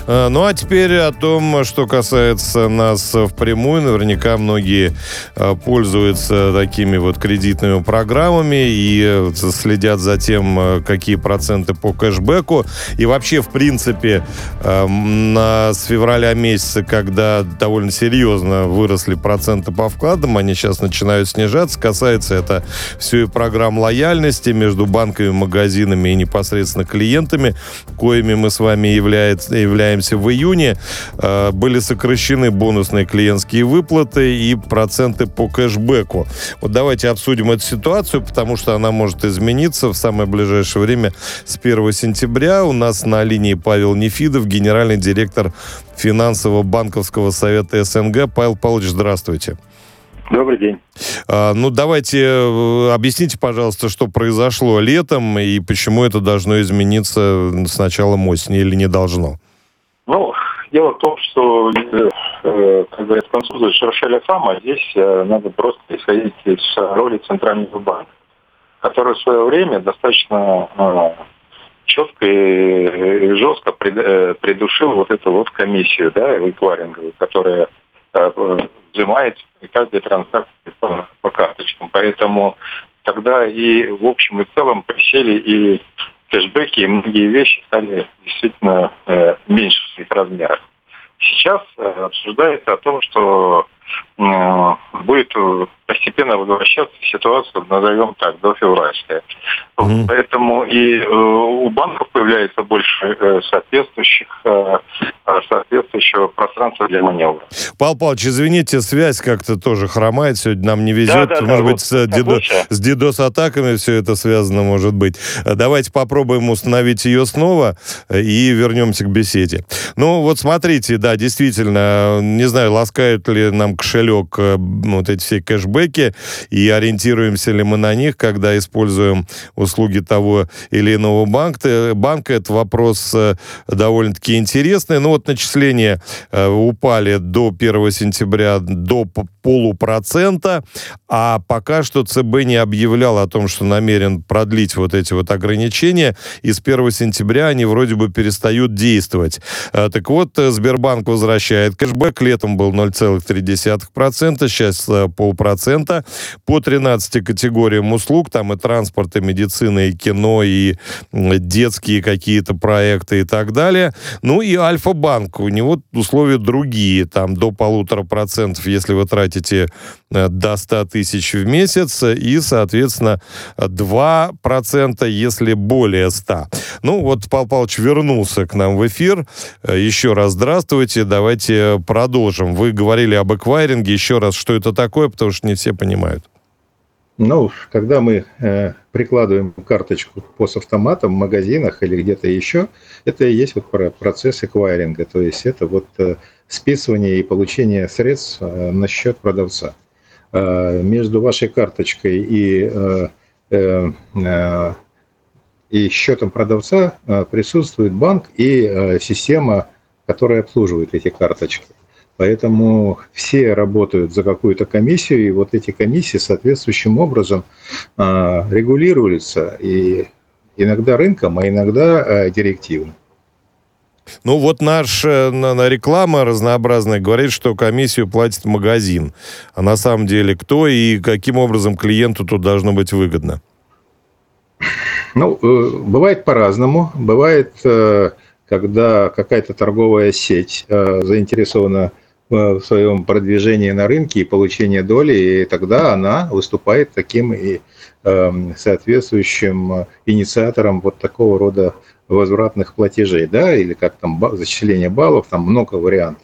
Ну, а теперь о том, что касается нас впрямую. Наверняка многие пользуются такими вот кредитными программами и следят за тем, какие проценты по кэшбэку. И вообще, в принципе, с февраля месяца, когда довольно серьезно выросли проценты по вкладам, они сейчас начинают снижаться. Касается это все и программ лояльности между банками, магазинами и непосредственно клиентами, коими мы с вами являемся в июне. Были сокращены бонусные клиентские выплаты и проценты по кэшбэку. Вот давайте обсудим эту ситуацию, потому что она может измениться в самое ближайшее время с 1 сентября. У нас на линии Павел Нефидов, генеральный директор финансово-банковского совета СНГ. Павел Павлович, здравствуйте. Добрый день. Давайте объясните, пожалуйста, что произошло летом и почему это должно измениться с началом осени или не должно? Дело в том, что, как говорят французы, «шершеля фам», а здесь надо просто исходить из роли Центрального банка, который в свое время достаточно четко и жестко придушил вот эту вот комиссию, эквайринговую, которая взимает каждую транзакцию по карточкам. Поэтому тогда и в общем и целом присели и кэшбэки, и многие вещи стали действительно меньше в своих размерах. Сейчас обсуждается о том, что будет постепенно возвращаться ситуация, назовем так, до февральская. Поэтому и у банков появляется больше соответствующего пространства для маневра. Павел Павлович, извините, связь как-то тоже хромает, сегодня нам не везет. Может быть, с DDoS-атаками все это связано, может быть. Давайте попробуем установить ее снова и вернемся к беседе. Смотрите, да, действительно, не знаю, ласкают ли нам кошелек вот эти все кэшбэки, и ориентируемся ли мы на них, когда используем услуги того или иного банка. Это вопрос довольно-таки интересный. Начисления упали до 1 сентября до 0,5%, а пока что ЦБ не объявлял о том, что намерен продлить вот эти вот ограничения, и с 1 сентября они вроде бы перестают действовать. Так вот, Сбербанк возвращает кэшбэк. Летом был 0,3%, сейчас 0,5%. По 13 категориям услуг, там и транспорт, и медицина, и кино, и детские какие-то проекты и так далее. И Альфа-банк, у него условия другие, там до 1,5%, если вы тратите до 100 тысяч в месяц, и, соответственно, 2%, если более 100. Павел Павлович вернулся к нам в эфир. Еще раз здравствуйте, давайте продолжим. Вы говорили об эквайринге. Еще раз, что это такое, потому что не все понимают. Когда мы прикладываем карточку поставтоматом в магазинах или где-то еще, это и есть процесс эквайринга. То есть это списывание и получение средств на счет продавца. Между вашей карточкой и счетом продавца присутствует банк и система, которая обслуживает эти карточки. Поэтому все работают за какую-то комиссию, и вот эти комиссии соответствующим образом регулируются, и иногда рынком, а иногда директивно. Наша реклама разнообразная говорит, что комиссию платит магазин. А на самом деле кто и каким образом клиенту тут должно быть выгодно? Бывает по-разному. Бывает, когда какая-то торговая сеть заинтересована в своем продвижении на рынке и получении доли, и тогда она выступает таким и соответствующим инициатором вот такого рода возвратных платежей, или как там зачисление баллов, там много вариантов.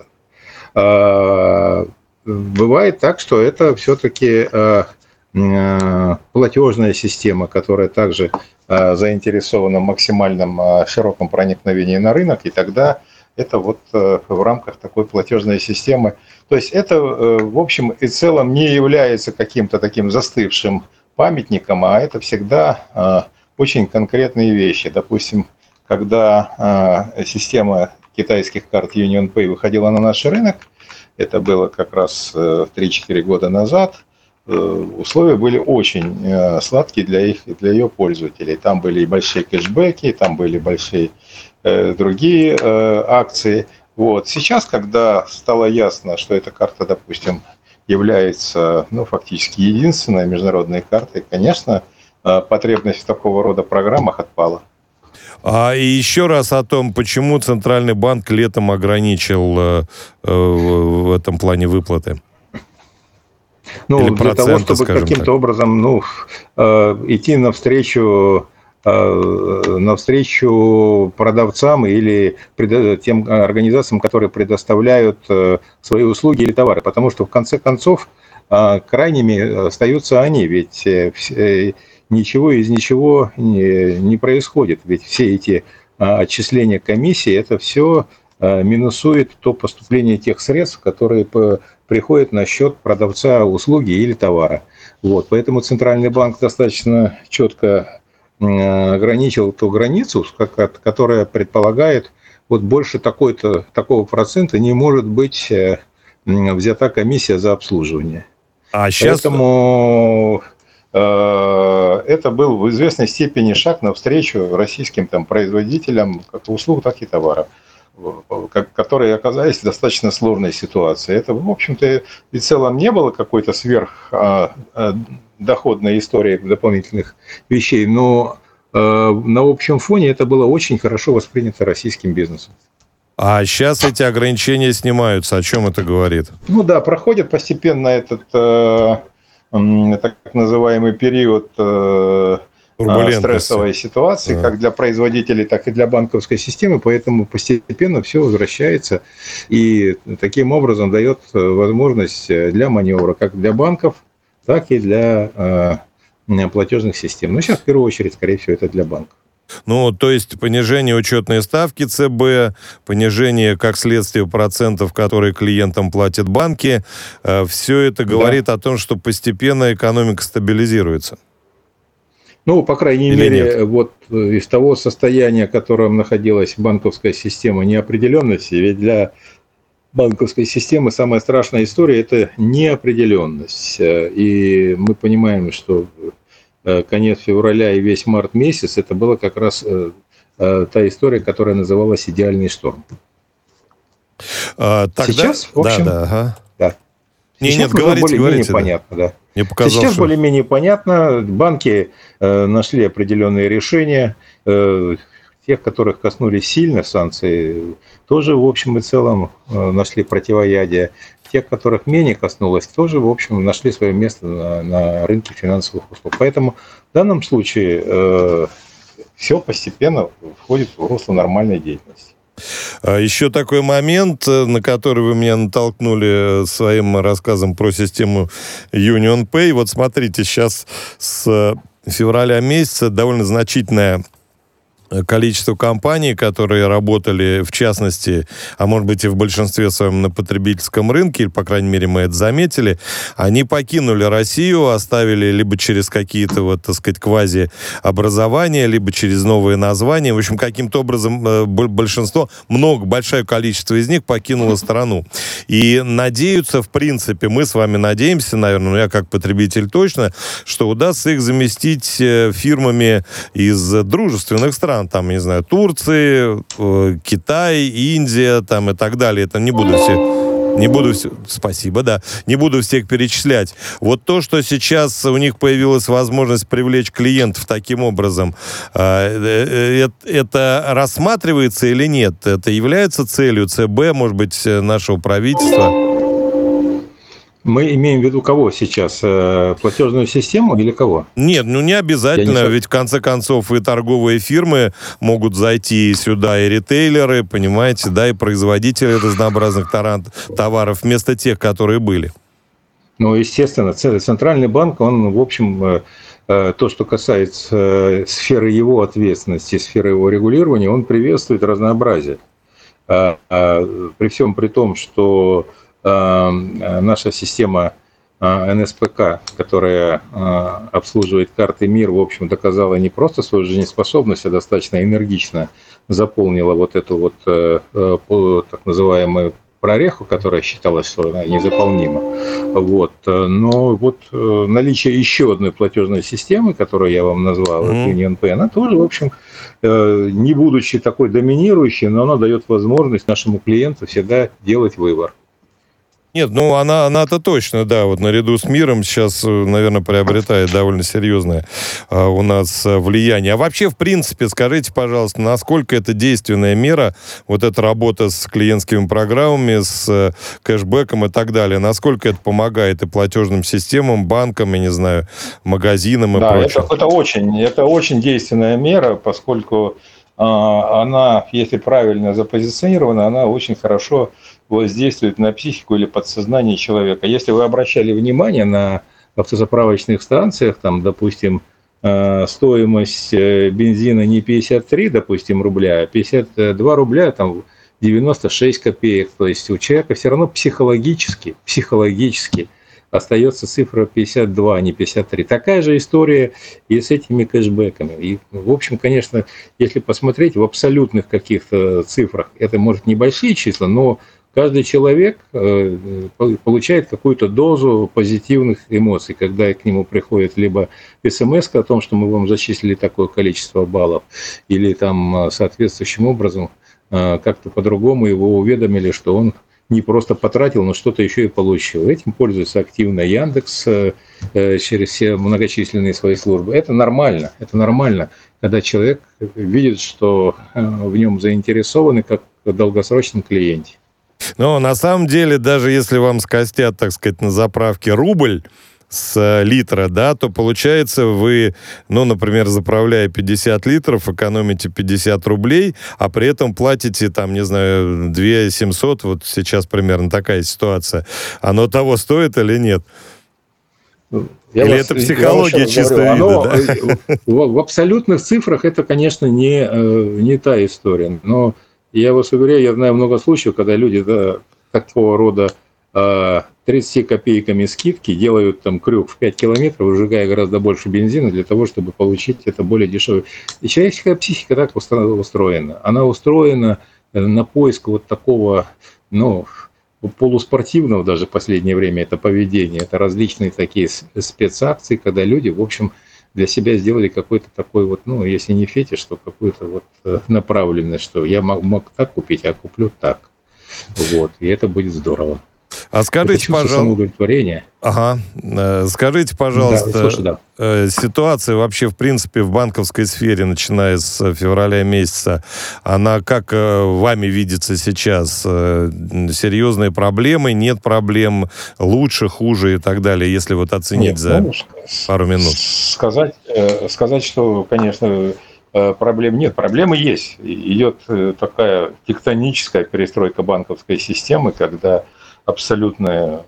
Бывает так, что это все-таки платежная система, которая также заинтересована в максимальном широком проникновении на рынок, и тогда это в рамках такой платежной системы. То есть это, в общем и целом, не является каким-то таким застывшим памятником, а это всегда очень конкретные вещи. Допустим, когда система китайских карт UnionPay выходила на наш рынок, это было как раз 3-4 года назад, условия были очень сладкие для ее пользователей. Там были и большие кэшбэки, там были большие другие акции. Вот. Сейчас, когда стало ясно, что эта карта, допустим, является фактически единственной международной картой, конечно, потребность в такого рода программах отпала. И еще раз о том, почему Центральный банк летом ограничил в этом плане выплаты. Для того, чтобы каким-то образом идти навстречу продавцам или тем организациям, которые предоставляют свои услуги или товары. Потому что, в конце концов, крайними остаются они. Ведь ничего из ничего не происходит. Ведь все эти отчисления комиссии, это все минусует то поступление тех средств, которые приходят на счет продавца услуги или товара. Вот. Поэтому Центральный банк достаточно четко ограничил ту границу, которая предполагает, больше такого процента не может быть взята комиссия за обслуживание. Поэтому это был в известной степени шаг навстречу российским производителям как услуг, так и товаров, которые оказались в достаточно сложной ситуации. Это, в общем-то, и в целом не было какой-то сверхдоходной истории дополнительных вещей, но на общем фоне это было очень хорошо воспринято российским бизнесом. А сейчас эти ограничения снимаются. О чем это говорит? Проходит постепенно этот так называемый период стрессовой ситуации, как для производителей, так и для банковской системы, поэтому постепенно все возвращается и таким образом дает возможность для маневра как для банков, так и для платежных систем. Но сейчас в первую очередь, скорее всего, это для банков. То есть понижение учетной ставки ЦБ, понижение, как следствие, процентов, которые клиентам платят банки, все это говорит о том, что постепенно экономика стабилизируется. По крайней мере, из того состояния, в котором находилась банковская система неопределенности, ведь для банковской системы самая страшная история – это неопределенность. И мы понимаем, что конец февраля и весь март месяц – это была как раз та история, которая называлась «идеальный шторм». Сейчас, в общем, Сейчас более-менее понятно, да. Сейчас более-менее понятно. Банки нашли определенные решения. Тех, которых коснулись сильно санкции, тоже, в общем и целом, нашли противоядие. Тех, которых менее коснулось, тоже, в общем, нашли свое место на рынке финансовых услуг. Поэтому в данном случае все постепенно входит в русло нормальной деятельности. Еще такой момент, на который вы меня натолкнули своим рассказом про систему UnionPay. Вот смотрите, сейчас с февраля месяца довольно значительное количество компаний, которые работали, в частности, а может быть и в большинстве своем на потребительском рынке, или, по крайней мере, мы это заметили, они покинули Россию, оставили либо через какие-то, квази-образования, либо через новые названия. В общем, каким-то образом большое количество из них покинуло страну. И надеются, в принципе, мы с вами надеемся, наверное, я как потребитель точно, что удастся их заместить фирмами из дружественных стран, не знаю, Турции, Китай, Индия, и так далее. Это не буду всех перечислять. Вот то, что сейчас у них появилась возможность привлечь клиентов таким образом, это рассматривается или нет? Это является целью ЦБ, может быть, нашего правительства? Мы имеем в виду кого сейчас? Платежную систему или кого? Нет, не обязательно, ведь в конце концов и торговые фирмы могут зайти сюда, и ритейлеры, понимаете, и производители разнообразных товаров вместо тех, которые были. Естественно, Центральный банк, он, в общем, то, что касается сферы его ответственности, сферы его регулирования, он приветствует разнообразие. При всем при том, что наша система НСПК, которая обслуживает карты МИР, в общем, доказала не просто свою жизнеспособность, а достаточно энергично заполнила эту так называемую прореху, которая считалась, что она незаполнима. Вот. Но вот наличие еще одной платежной системы, которую я вам назвал, UnionPay, она тоже, в общем, не будучи такой доминирующей, но она дает возможность нашему клиенту всегда делать выбор. Нет, ну она-то точно, да, вот наряду с миром сейчас, наверное, приобретает довольно серьезное у нас влияние. А вообще, в принципе, скажите, пожалуйста, насколько это действенная мера, вот эта работа с клиентскими программами, с кэшбэком и так далее, насколько это помогает и платежным системам, банкам, я не знаю, магазинам и прочее? Да, это очень действенная мера, поскольку она, если правильно запозиционирована, она очень хорошо воздействует на психику или подсознание человека. Если вы обращали внимание на автозаправочных станциях, там, допустим, стоимость бензина не 53, допустим, рубля, а 52 рубля, там, 96 копеек. То есть у человека все равно психологически остается цифра 52, а не 53. Такая же история и с этими кэшбэками. И, в общем, конечно, если посмотреть в абсолютных каких-то цифрах, это, может, небольшие числа, но каждый человек получает какую-то дозу позитивных эмоций, когда к нему приходит либо смс о том, что мы вам зачислили такое количество баллов, или там соответствующим образом как-то по-другому его уведомили, что он не просто потратил, но что-то еще и получил. Этим пользуется активно Яндекс через все многочисленные свои службы. Это нормально, когда человек видит, что в нем заинтересованы как в долгосрочном клиенте. Но на самом деле, даже если вам скостят, так сказать, на заправке рубль с литра, да, то получается вы, ну, например, заправляя 50 литров, экономите 50 рублей, а при этом платите, там, не знаю, 2 700, вот сейчас примерно такая ситуация. Оно того стоит или нет? Или это психология чистого вида, да? В абсолютных цифрах это, конечно, не та история, но я вас уверяю, я знаю много случаев, когда люди такого рода 30 копейками скидки делают там крюк в 5 километров, выжигая гораздо больше бензина для того, чтобы получить это более дешевое. И человеческая психика так устроена. Она устроена на поиск вот такого, полуспортивного даже в последнее время это поведение. Это различные такие спецакции, когда люди, в общем, для себя сделали какой-то такой вот, если не фетиш, то какую-то вот направленность, что я мог так купить, а куплю так. Вот, и это будет здорово. А скажите, пожалуйста, самоудовлетворение. Ага. Скажите, пожалуйста, ситуация вообще, в принципе, в банковской сфере, начиная с февраля месяца, она как вами видится сейчас? Серьезные проблемы, нет проблем, лучше, хуже и так далее, если вот оценить пару минут? Сказать, что, конечно, проблем нет. Проблемы есть. Идет такая тектоническая перестройка банковской системы, когда абсолютное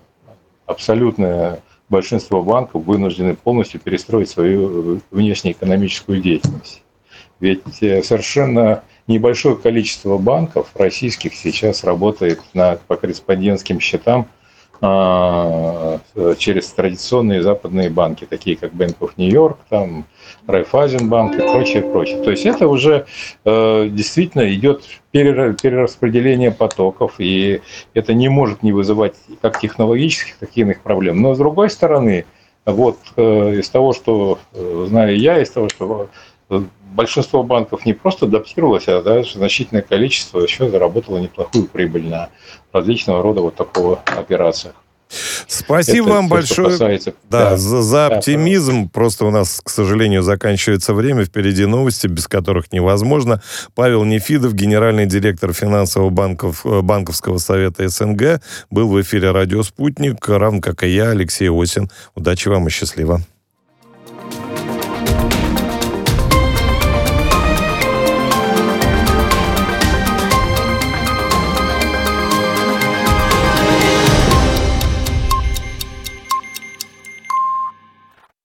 большинство банков вынуждены полностью перестроить свою внешнеэкономическую деятельность. Ведь совершенно небольшое количество банков российских сейчас работает по корреспондентским счетам через традиционные западные банки, такие как Bank of New York, там, Райффайзенбанк и прочее. То есть это уже действительно идет перераспределение потоков, и это не может не вызывать как технологических, так и иных проблем. Но с другой стороны, вот из того, что знаю я, из того, что большинство банков не просто адаптировалось, а даже значительное количество еще заработало неплохую прибыль на различного рода вот такого операциях. Спасибо вам большое за оптимизм. Просто у нас, к сожалению, заканчивается время. Впереди новости, без которых невозможно. Павел Нефидов, генеральный директор финансового банковского совета СНГ, был в эфире «Радио Спутник», равно как и я, Алексей Осин. Удачи вам и счастливо.